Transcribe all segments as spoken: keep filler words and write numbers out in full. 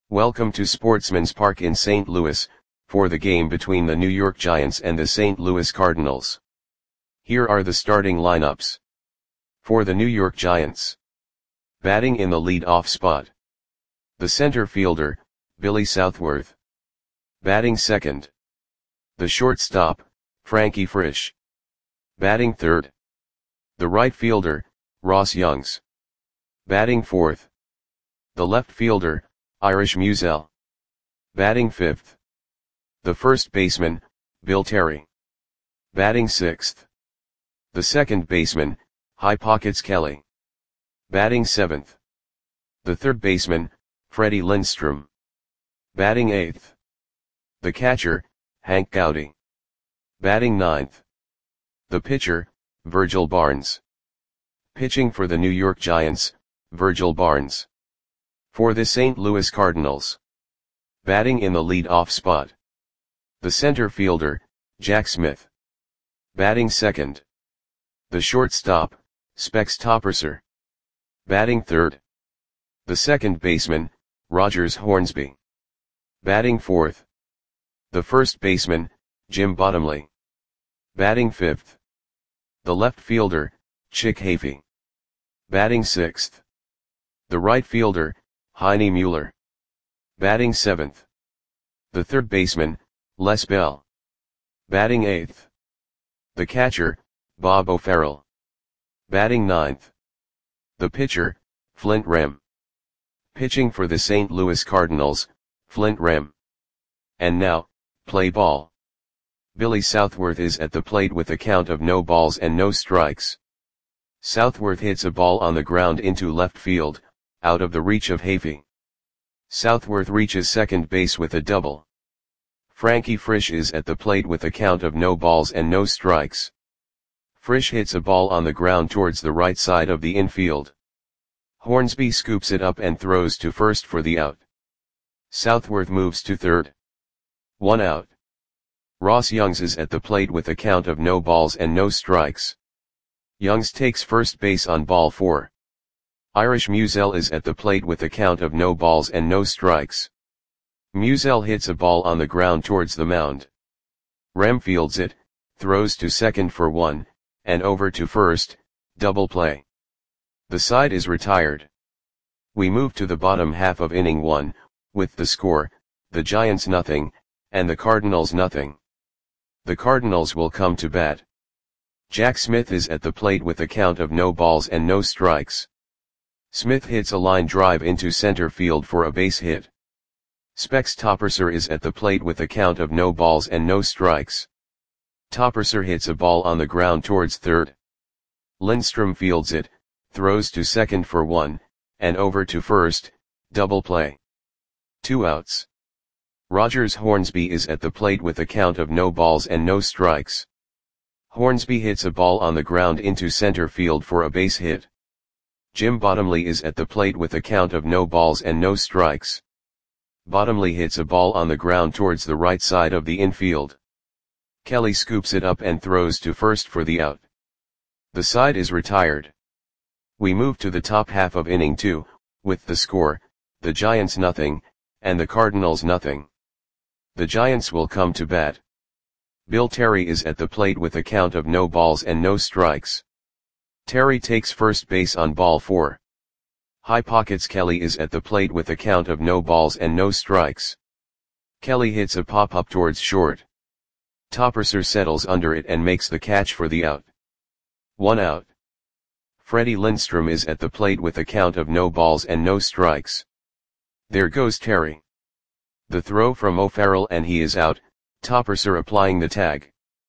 Welcome to Sportsman's Park in Saint Louis, for the game between the New York Giants and the Saint Louis Cardinals. Here are the starting lineups. For the New York Giants. Batting in the lead-off spot. The center fielder, Billy Southworth. Batting second. The shortstop, Frankie Frisch. Batting third. The right fielder, Ross Youngs. Batting fourth. The left fielder, Irish Musial. Batting fifth. The first baseman, Bill Terry. Batting sixth. The second baseman, High Pockets Kelly. Batting seventh. The third baseman, Freddie Lindstrom. Batting eighth. The catcher, Hank Gowdy. Batting ninth. The pitcher, Virgil Barnes. Pitching for the New York Giants, Virgil Barnes. For the Saint Louis Cardinals. Batting in the lead-off spot. The center fielder, Jack Smith. Batting second. The shortstop, Specs Topperser. Batting third. The second baseman, Rogers Hornsby. Batting fourth. The first baseman, Jim Bottomley. Batting fifth. The left fielder, Chick Hafey. Batting sixth. The right fielder, Heine Mueller. Batting seventh. The third baseman, Les Bell. Batting eighth. The catcher, Bob O'Farrell. Batting ninth. The pitcher, Flint Rem. Pitching for the Saint Louis Cardinals, Flint Rem. And now, play ball. Billy Southworth is at the plate with a count of no balls and no strikes. Southworth hits a ball on the ground into left field, out of the reach of Hafey. Southworth reaches second base with a double. Frankie Frisch is at the plate with a count of no balls and no strikes. Frisch hits a ball on the ground towards the right side of the infield. Hornsby scoops it up and throws to first for the out. Southworth moves to third. One out. Ross Youngs is at the plate with a count of no balls and no strikes. Youngs takes first base on ball four. Irish Musial is at the plate with a count of no balls and no strikes. Musial hits a ball on the ground towards the mound. Rem fields it, throws to second for one, and over to first, double play. The side is retired. We move to the bottom half of inning one, with the score, the Giants nothing, and the Cardinals nothing. The Cardinals will come to bat. Jack Smith is at the plate with a count of no balls and no strikes. Smith hits a line drive into center field for a base hit. Specs Topperser is at the plate with a count of no balls and no strikes. Topperser hits a ball on the ground towards third. Lindstrom fields it, throws to second for one, and over to first, double play. Two outs. Rogers Hornsby is at the plate with a count of no balls and no strikes. Hornsby hits a ball on the ground into center field for a base hit. Jim Bottomley is at the plate with a count of no balls and no strikes. Bottomley hits a ball on the ground towards the right side of the infield. Kelly scoops it up and throws to first for the out. The side is retired. We move to the top half of inning two, with the score, the Giants nothing, and the Cardinals nothing. The Giants will come to bat. Bill Terry is at the plate with a count of no balls and no strikes. Terry takes first base on ball four. High Pockets Kelly is at the plate with a count of no balls and no strikes. Kelly hits a pop-up towards short. Topperser settles under it and makes the catch for the out. One out. Freddie Lindstrom is at the plate with a count of no balls and no strikes. There goes Terry. The throw from O'Farrell and he is out, Topperser applying the tag.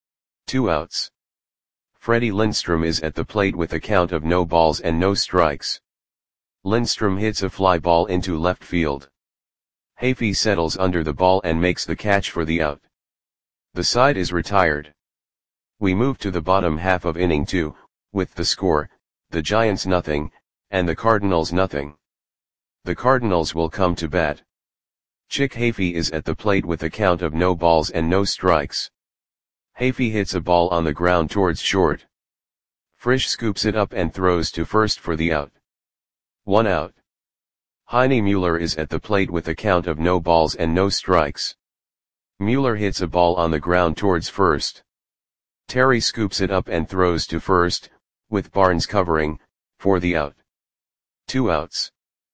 Two outs. Freddie Lindstrom is at the plate with a count of no balls and no strikes. Lindstrom hits a fly ball into left field. Hafey settles under the ball and makes the catch for the out. The side is retired. We move to the bottom half of inning two, with the score, the Giants nothing, and the Cardinals nothing. The Cardinals will come to bat. Chick Hafey is at the plate with a count of no balls and no strikes. Hafey hits a ball on the ground towards short. Frisch scoops it up and throws to first for the out. One out. Heine Mueller is at the plate with a count of no balls and no strikes. Mueller hits a ball on the ground towards first. Terry scoops it up and throws to first, with Barnes covering, for the out. Two outs.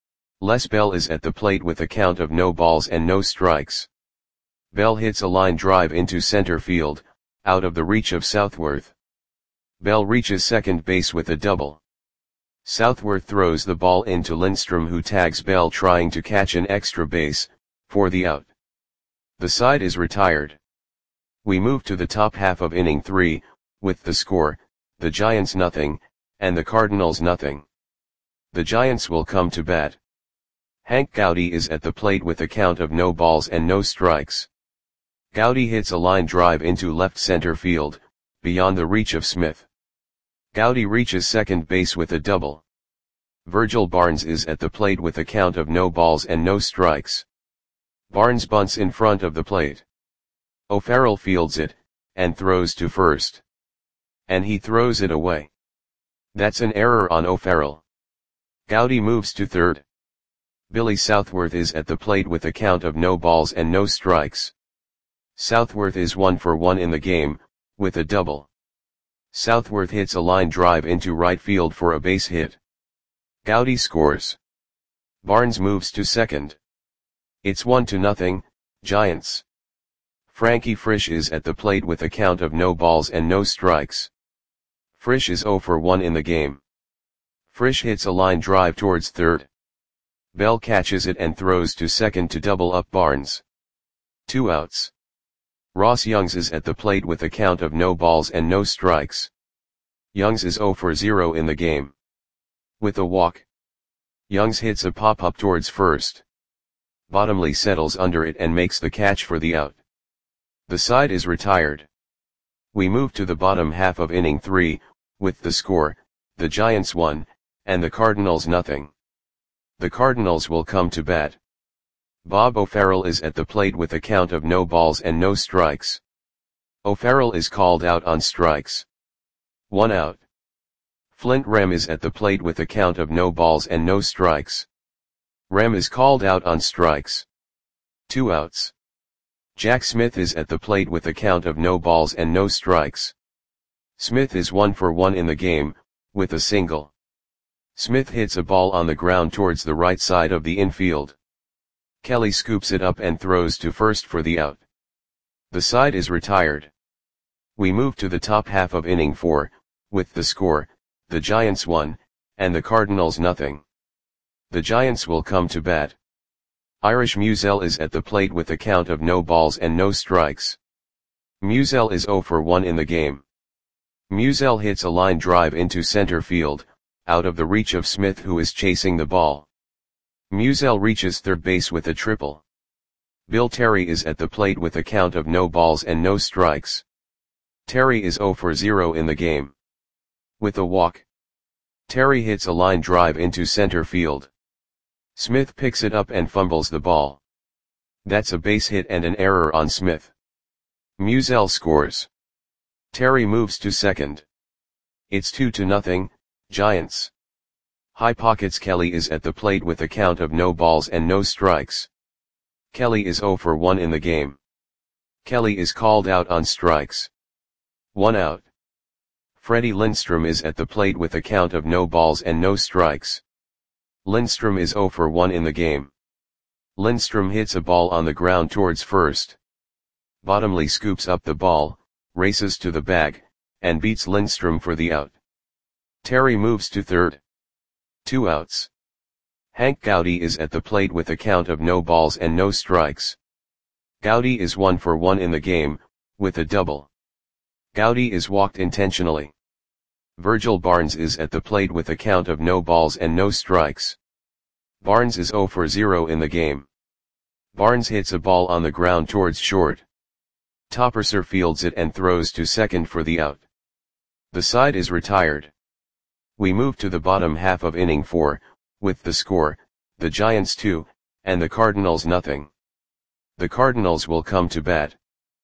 Les Bell is at the plate with a count of no balls and no strikes. Bell hits a line drive into center field, out of the reach of Southworth. Bell reaches second base with a double. Southworth throws the ball into Lindstrom, who tags Bell trying to catch an extra base, for the out. The side is retired. We move to the top half of inning three, with the score, the Giants nothing, and the Cardinals nothing. The Giants will come to bat. Hank Gowdy is at the plate with a count of no balls and no strikes. Gowdy hits a line drive into left center field, beyond the reach of Smith. Gowdy reaches second base with a double. Virgil Barnes is at the plate with a count of no balls and no strikes. Barnes bunts in front of the plate. O'Farrell fields it, and throws to first. And he throws it away. That's an error on O'Farrell. Gowdy moves to third. Billy Southworth is at the plate with a count of no balls and no strikes. Southworth is one for one in the game, with a double. Southworth hits a line drive into right field for a base hit. Gowdy scores. Barnes moves to second. It's one to nothing, Giants. Frankie Frisch is at the plate with a count of no balls and no strikes. Frisch is zero for one in the game. Frisch hits a line drive towards third. Bell catches it and throws to second to double up Barnes. Two outs. Ross Youngs is at the plate with a count of no balls and no strikes. Youngs is zero for zero in the game. With a walk. Youngs hits a pop-up towards first. Bottomley settles under it and makes the catch for the out. The side is retired. We move to the bottom half of inning three, with the score, the Giants one, and the Cardinals nothing. The Cardinals will come to bat. Bob O'Farrell is at the plate with a count of no balls and no strikes. O'Farrell is called out on strikes. One out. Flint Rem is at the plate with a count of no balls and no strikes. Rem is called out on strikes. Two outs. Jack Smith is at the plate with a count of no balls and no strikes. Smith is one for one in the game, with a single. Smith hits a ball on the ground towards the right side of the infield. Kelly scoops it up and throws to first for the out. The side is retired. We move to the top half of inning four, with the score, the Giants one, and the Cardinals nothing. The Giants will come to bat. Irish Musial is at the plate with a count of no balls and no strikes. Musial is zero for one in the game. Musial hits a line drive into center field, out of the reach of Smith, who is chasing the ball. Musial reaches third base with a triple. Bill Terry is at the plate with a count of no balls and no strikes. Terry is zero for zero in the game. With a walk. Terry hits a line drive into center field. Smith picks it up and fumbles the ball. That's a base hit and an error on Smith. Musial scores. Terry moves to second. It's two to nothing, Giants. High Pockets Kelly is at the plate with a count of no balls and no strikes. Kelly is zero for one in the game. Kelly is called out on strikes. One out. Freddie Lindstrom is at the plate with a count of no balls and no strikes. Lindstrom is zero for one in the game. Lindstrom hits a ball on the ground towards first. Bottomley scoops up the ball, races to the bag, and beats Lindstrom for the out. Terry moves to third. Two outs. Hank Gowdy is at the plate with a count of no balls and no strikes. Gowdy is one for one in the game, with a double. Gowdy is walked intentionally. Virgil Barnes is at the plate with a count of no balls and no strikes. Barnes is zero for zero in the game. Barnes hits a ball on the ground towards short. Topperser fields it and throws to second for the out. The side is retired. We move to the bottom half of inning four, with the score, the Giants two, and the Cardinals nothing. The Cardinals will come to bat.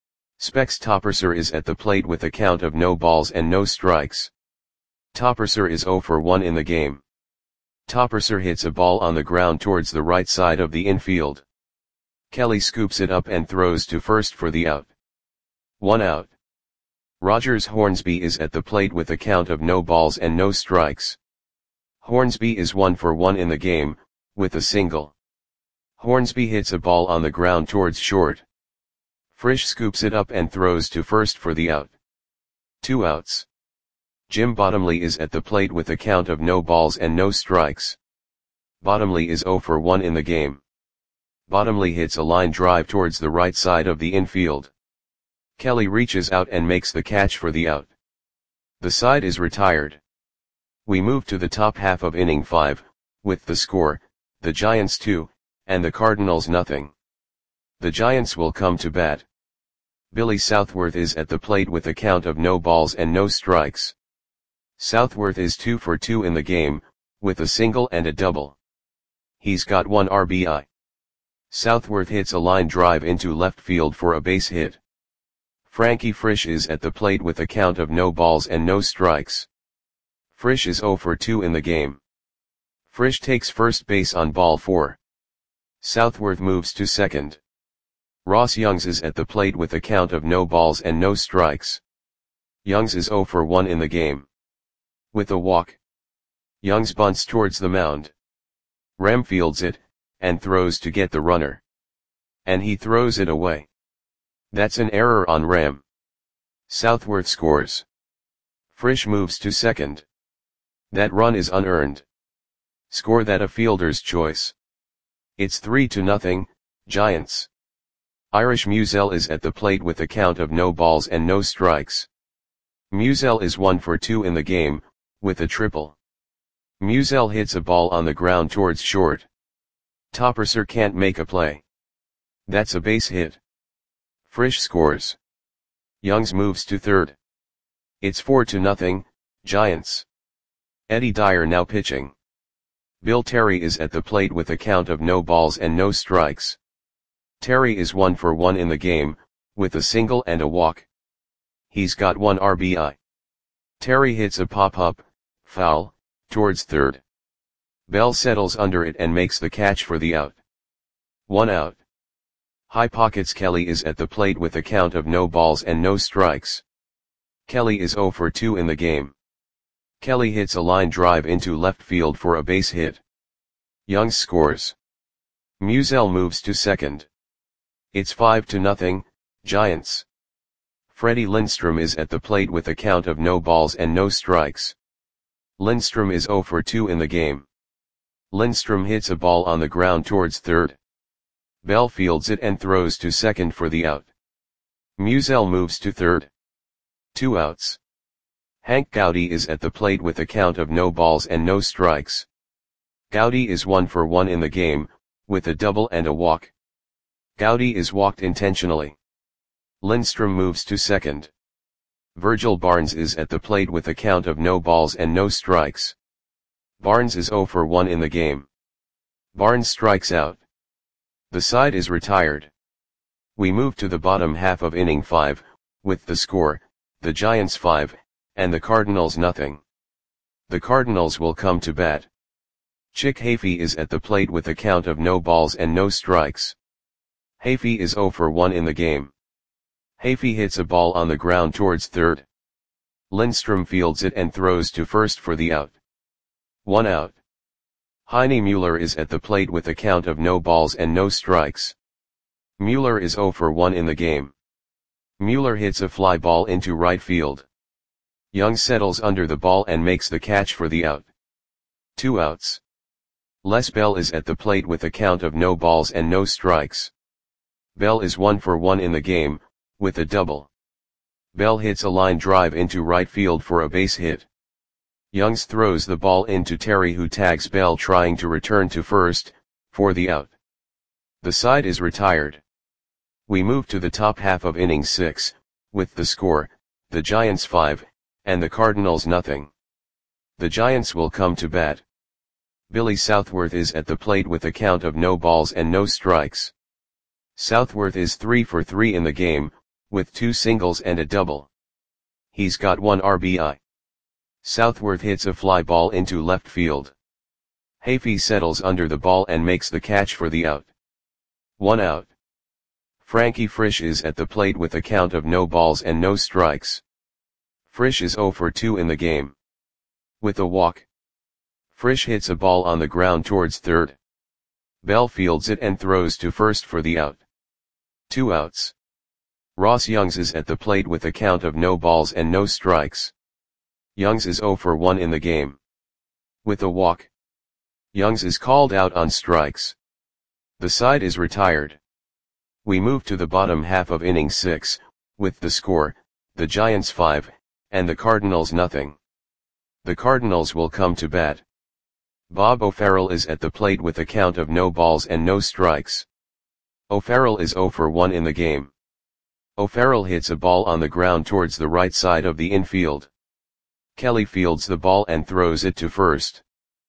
Specs Topperser is at the plate with a count of no balls and no strikes. Topperser is zero for one in the game. Topperser hits a ball on the ground towards the right side of the infield. Kelly scoops it up and throws to first for the out. One out. Rogers Hornsby is at the plate with a count of no balls and no strikes. Hornsby is one for one in the game, with a single. Hornsby hits a ball on the ground towards short. Frisch scoops it up and throws to first for the out. Two outs. Jim Bottomley is at the plate with a count of no balls and no strikes. Bottomley is zero for one in the game. Bottomley hits a line drive towards the right side of the infield. Kelly reaches out and makes the catch for the out. The side is retired. We move to the top half of inning five, with the score, the Giants two, and the Cardinals nothing. The Giants will come to bat. Billy Southworth is at the plate with a count of no balls and no strikes. Southworth is two for two in the game, with a single and a double. He's got one R B I. Southworth hits a line drive into left field for a base hit. Frankie Frisch is at the plate with a count of no balls and no strikes. Frisch is zero for two in the game. Frisch takes first base on ball four. Southworth moves to second. Ross Youngs is at the plate with a count of no balls and no strikes. Youngs is zero for one in the game. With a walk, Youngs bunts towards the mound. Rem fields it, and throws to get the runner. And he throws it away. That's an error on Rem. Southworth scores. Frisch moves to second. That run is unearned. Score that a fielder's choice. It's three to nothing, Giants. Irish Musial is at the plate with a count of no balls and no strikes. Musial is one for two in the game, with a triple. Musial hits a ball on the ground towards short. Topperser can't make a play. That's a base hit. Frisch scores. Youngs moves to third. It's four to nothing, Giants. Eddie Dyer now pitching. Bill Terry is at the plate with a count of no balls and no strikes. Terry is one for one in the game, with a single and a walk. He's got one R B I. Terry hits a pop-up, foul, towards third. Bell settles under it and makes the catch for the out. One out. High Pockets Kelly is at the plate with a count of no balls and no strikes. Kelly is zero for two in the game. Kelly hits a line drive into left field for a base hit. Youngs scores. Musial moves to second. It's five to nothing, Giants. Freddie Lindstrom is at the plate with a count of no balls and no strikes. Lindstrom is zero for two in the game. Lindstrom hits a ball on the ground towards third. Bell fields it and throws to second for the out. Musial moves to third. Two outs. Hank Gowdy is at the plate with a count of no balls and no strikes. Gowdy is one for one in the game, with a double and a walk. Gowdy is walked intentionally. Lindstrom moves to second. Virgil Barnes is at the plate with a count of no balls and no strikes. Barnes is zero for one in the game. Barnes strikes out. The side is retired. We move to the bottom half of inning five, with the score, the Giants five, and the Cardinals nothing. The Cardinals will come to bat. Chick Hafey is at the plate with a count of no balls and no strikes. Hafey is zero for one in the game. Hafey hits a ball on the ground towards third. Lindstrom fields it and throws to first for the out. One out. Heine Mueller is at the plate with a count of no balls and no strikes. Mueller is zero for one in the game. Mueller hits a fly ball into right field. Young settles under the ball and makes the catch for the out. Two outs. Les Bell is at the plate with a count of no balls and no strikes. Bell is one for one in the game, with a double. Bell hits a line drive into right field for a base hit. Youngs throws the ball into Terry, who tags Bell trying to return to first, for the out. The side is retired. We move to the top half of inning six, with the score, the Giants five, and the Cardinals nothing. The Giants will come to bat. Billy Southworth is at the plate with a count of no balls and no strikes. Southworth is three for three in the game, with two singles and a double. He's got one R B I. Southworth hits a fly ball into left field. Hafey settles under the ball and makes the catch for the out. One out. Frankie Frisch is at the plate with a count of no balls and no strikes. Frisch is zero for two in the game. With a walk, Frisch hits a ball on the ground towards third. Bell fields it and throws to first for the out. Two outs. Ross Youngs is at the plate with a count of no balls and no strikes. Youngs is zero for one in the game. With a walk, Youngs is called out on strikes. The side is retired. We move to the bottom half of inning six, with the score, the Giants five, and the Cardinals nothing. The Cardinals will come to bat. Bob O'Farrell is at the plate with a count of no balls and no strikes. O'Farrell is zero for one in the game. O'Farrell hits a ball on the ground towards the right side of the infield. Kelly fields the ball and throws it to first.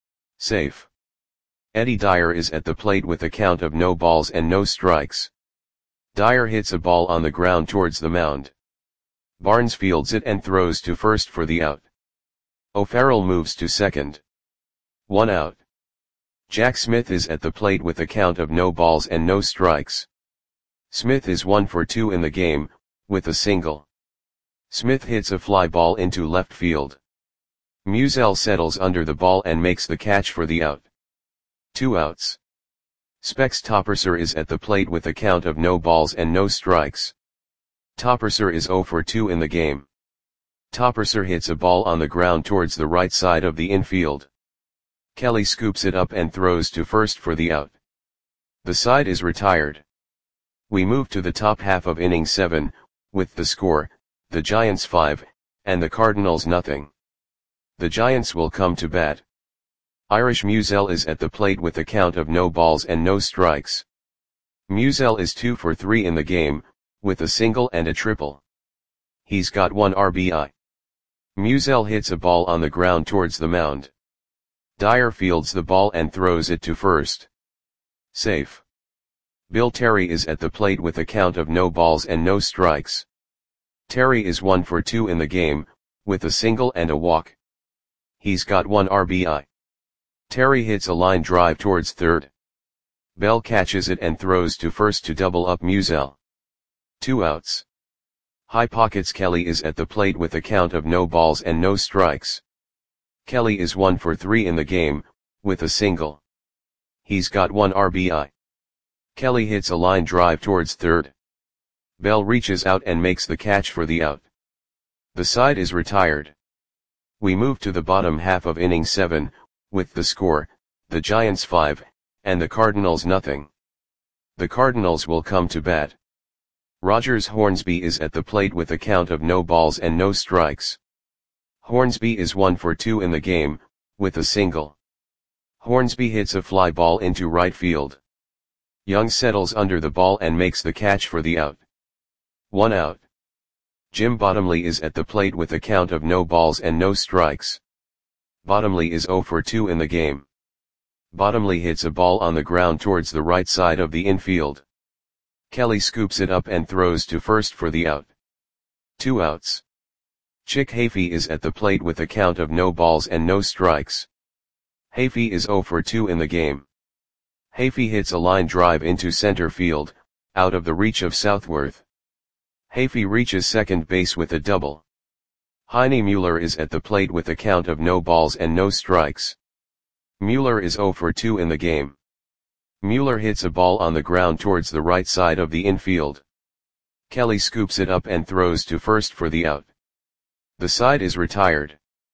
Safe. Eddie Dyer is at the plate with a count of no balls and no strikes. Dyer hits a ball on the ground towards the mound. Barnes fields it and throws to first for the out. O'Farrell moves to second. One out. Jack Smith is at the plate with a count of no balls and no strikes. Smith is one for two in the game, with a single. Smith hits a fly ball into left field. Musial settles under the ball and makes the catch for the out. Two outs. Specs Topperser is at the plate with a count of no balls and no strikes. Topperser is zero for two in the game. Topperser hits a ball on the ground towards the right side of the infield. Kelly scoops it up and throws to first for the out. The side is retired. We move to the top half of inning seven, with the score, the Giants five, and the Cardinals nothing. The Giants will come to bat. Irish Musial is at the plate with a count of no balls and no strikes. Musial is two for three in the game, with a single and a triple. He's got one R B I. Musial hits a ball on the ground towards the mound. Dyer fields the ball and throws it to first. Safe. Bill Terry is at the plate with a count of no balls and no strikes. Terry is one for two in the game, with a single and a walk. He's got one R B I. Terry hits a line drive towards third. Bell catches it and throws to first to double up Musial. Two outs. High Pockets Kelly is at the plate with a count of no balls and no strikes. Kelly is one for three in the game, with a single. He's got one R B I. Kelly hits a line drive towards third. Bell reaches out and makes the catch for the out. The side is retired. We move to the bottom half of inning seven, with the score, the Giants five, and the Cardinals nothing. The Cardinals will come to bat. Rogers Hornsby is at the plate with a count of no balls and no strikes. Hornsby is one for two in the game, with a single. Hornsby hits a fly ball into right field. Young settles under the ball and makes the catch for the out. One out. Jim Bottomley is at the plate with a count of no balls and no strikes. Bottomley is zero for two in the game. Bottomley hits a ball on the ground towards the right side of the infield. Kelly scoops it up and throws to first for the out. Two outs. Chick Hafey is at the plate with a count of no balls and no strikes. Hafey is zero for two in the game. Hafey hits a line drive into center field, out of the reach of Southworth. Hafey reaches second base with a double. Heine Mueller is at the plate with a count of no balls and no strikes. Mueller is zero for two in the game. Mueller hits a ball on the ground towards the right side of the infield. Kelly scoops it up and throws to first for the out. The side is retired.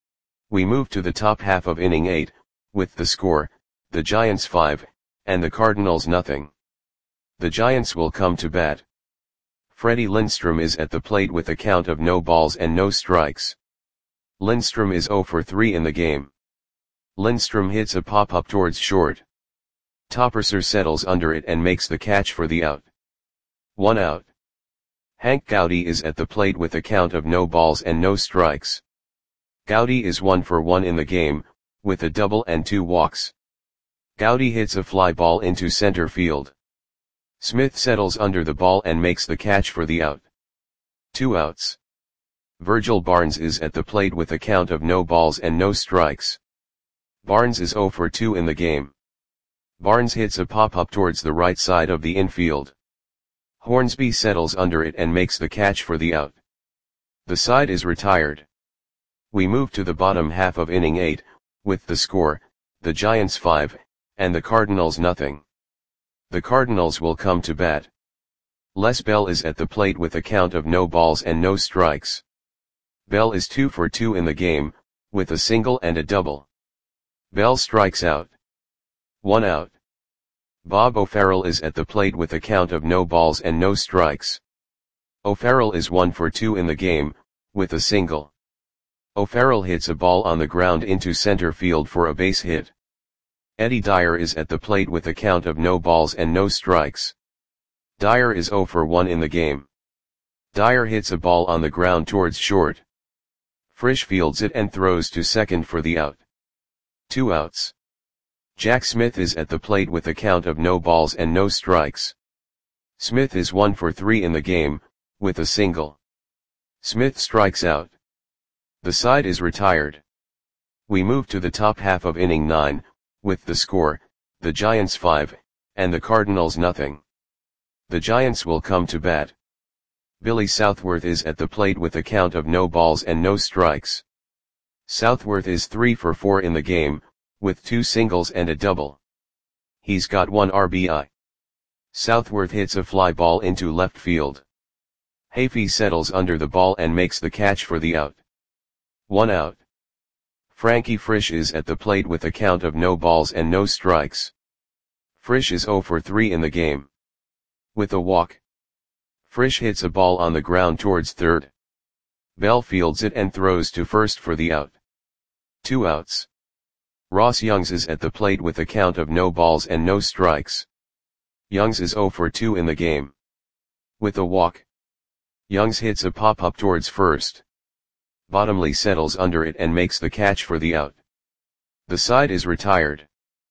We move to the top half of inning eight, with the score, the Giants five, and the Cardinals nothing. The Giants will come to bat. Freddie Lindstrom is at the plate with a count of no balls and no strikes. Lindstrom is zero for three in the game. Lindstrom hits a pop-up towards short. Topperser settles under it and makes the catch for the out. One out. Hank Gowdy is at the plate with a count of no balls and no strikes. Gowdy is one for one in the game, with a double and two walks. Gowdy hits a fly ball into center field. Smith settles under the ball and makes the catch for the out. Two outs. Virgil Barnes is at the plate with a count of no balls and no strikes. Barnes is zero for two in the game. Barnes hits a pop-up towards the right side of the infield. Hornsby settles under it and makes the catch for the out. The side is retired. We move to the bottom half of inning eight, with the score, the Giants five, and the Cardinals nothing. The Cardinals will come to bat. Les Bell is at the plate with a count of no balls and no strikes. Bell is two for two in the game, with a single and a double. Bell strikes out. One out. Bob O'Farrell is at the plate with a count of no balls and no strikes. O'Farrell is one for two in the game, with a single. O'Farrell hits a ball on the ground into center field for a base hit. Eddie Dyer is at the plate with a count of no balls and no strikes. Dyer is zero for one in the game. Dyer hits a ball on the ground towards short. Frisch fields it and throws to second for the out. Two outs. Jack Smith is at the plate with a count of no balls and no strikes. Smith is one for three in the game, with a single. Smith strikes out. The side is retired. We move to the top half of inning nine, with the score, the Giants five, and the Cardinals nothing. The Giants will come to bat. Billy Southworth is at the plate with a count of no balls and no strikes. Southworth is three for four in the game, with two singles and a double. He's got one R B I. Southworth hits a fly ball into left field. Hafey settles under the ball and makes the catch for the out. One out. Frankie Frisch is at the plate with a count of no balls and no strikes. Frisch is zero for three in the game. With a walk. Frisch hits a ball on the ground towards third. Bell fields it and throws to first for the out. Two outs. Ross Youngs is at the plate with a count of no balls and no strikes. Youngs is zero for two in the game. With a walk. Youngs hits a pop-up towards first. Bottomley settles under it and makes the catch for the out. The side is retired.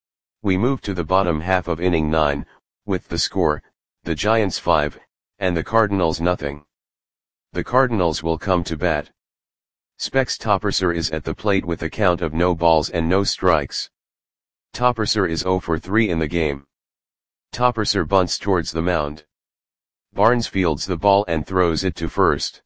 We move to the bottom half of inning nine, with the score, the Giants five, and the Cardinals nothing. The Cardinals will come to bat. Specs Topperser is at the plate with a count of no balls and no strikes. Topperser is zero for three in the game. Topperser bunts towards the mound. Barnes fields the ball and throws it to first.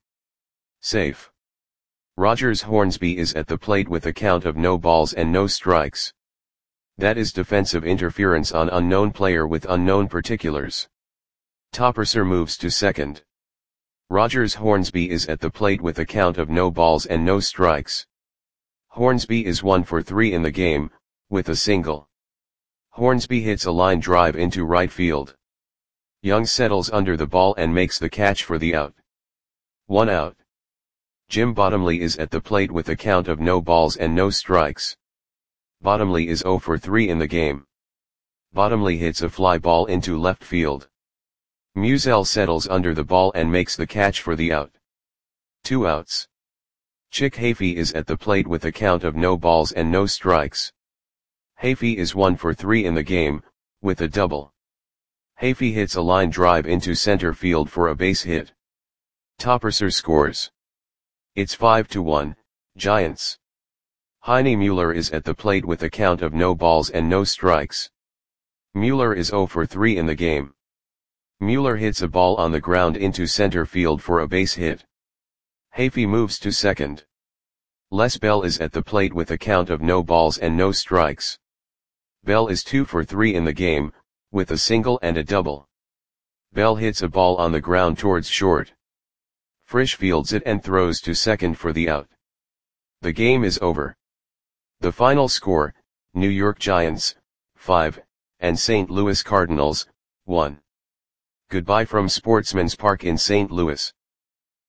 Safe. Rogers Hornsby is at the plate with a count of no balls and no strikes. That is defensive interference on unknown player with unknown particulars. Topperser moves to second. Rogers Hornsby is at the plate with a count of no balls and no strikes. Hornsby is one for three in the game, with a single. Hornsby hits a line drive into right field. Young settles under the ball and makes the catch for the out. One out. Jim Bottomley is at the plate with a count of no balls and no strikes. Bottomley is zero for three in the game. Bottomley hits a fly ball into left field. Musial settles under the ball and makes the catch for the out. Two outs. Chick Hafey is at the plate with a count of no balls and no strikes. Hafey is one for three in the game, with a double. Hafey hits a line drive into center field for a base hit. Topperser scores. It's five to one, Giants. Heine Mueller is at the plate with a count of no balls and no strikes. Mueller is zero for three in the game. Mueller hits a ball on the ground into center field for a base hit. Hafey moves to second. Les Bell is at the plate with a count of no balls and no strikes. Bell is two for three in the game, with a single and a double. Bell hits a ball on the ground towards short. Frisch fields it and throws to second for the out. The game is over. The final score, New York Giants, five, and Saint Louis Cardinals, one. Goodbye from Sportsman's Park in Saint Louis.